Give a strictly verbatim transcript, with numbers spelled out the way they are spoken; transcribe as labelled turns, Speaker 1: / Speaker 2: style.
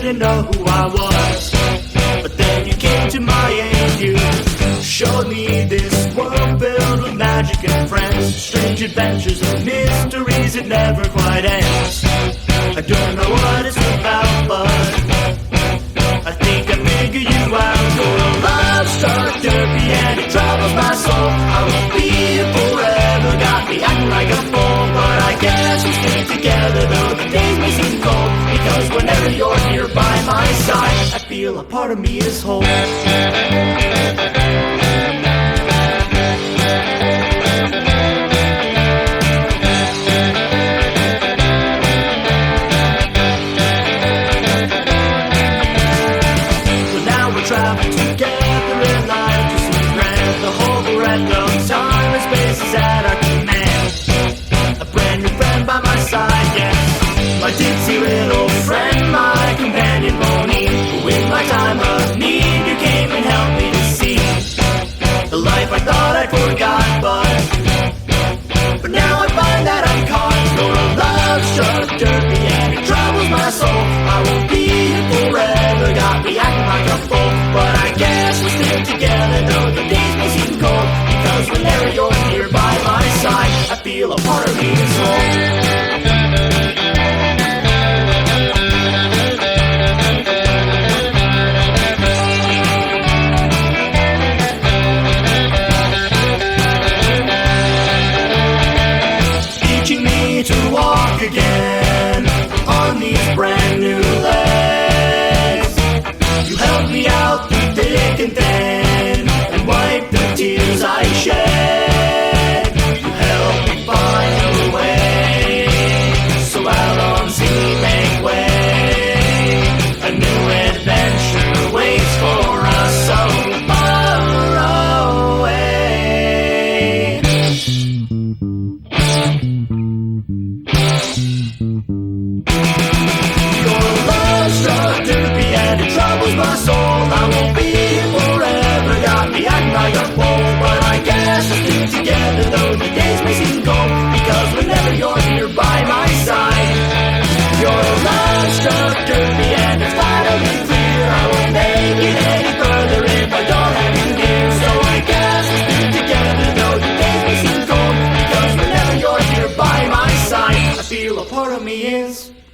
Speaker 1: didn't know who I was. But then you came to my aid, you showed me this world filled with magic and friends, strange adventures and mysteries that never quite ends. I don't know what it's about, but I think I figured you out. You're a love struck derpy and it troubles my soul. I will be here forever, got me acting like a fool. But I guess we stay together though the days may seem cold, because whenever you're here by my side, I feel a part of me is whole. Travel together in life to see grand. The whole breadth of time and space is at our command. A brand new friend by my side, yes, my ditzy little friend, my companion Moni, who in my time of need you came and helped me to see the life I thought I'd forgot, but but now I find that I'm caught. You're a love struck derpy and it troubles my soul. I will be here forever, got me acting like a fool. But I guess we're still together though the days may seem cold, because whenever you're here by my side, I feel a part of me is whole. To walk again on these brand new legs. You helped me out through thick and thin and wiped the tears I shed. You helped me find a way, so out on sea make way. A new adventure waits for us so far away. My soul, I won't be here forever, got me acting like a fool. But I guess we'll stick together though the days may seem cold, because whenever you're here by my side, you're a love struck derpy and it's finally clear. I won't make it any further if I don't have you near. So I guess we'll stick together though the days may seem cold, because whenever you're here by my side, I feel a part of me is